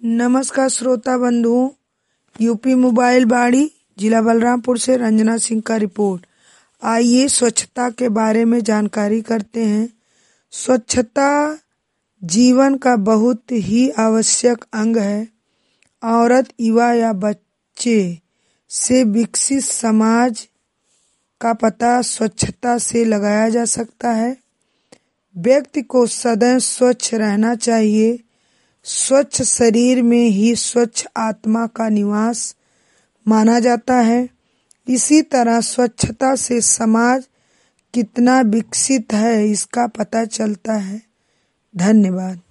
नमस्कार श्रोता बंधुओं, यूपी मोबाइल बाड़ी जिला बलरामपुर से रंजना सिंह का रिपोर्ट। आइए स्वच्छता के बारे में जानकारी करते हैं। स्वच्छता जीवन का बहुत ही आवश्यक अंग है। औरत, युवा या बच्चे से विकसित समाज का पता स्वच्छता से लगाया जा सकता है। व्यक्ति को सदैव स्वच्छ रहना चाहिए। स्वच्छ शरीर में ही स्वच्छ आत्मा का निवास माना जाता है। इसी तरह स्वच्छता से समाज कितना विकसित है इसका पता चलता है। धन्यवाद।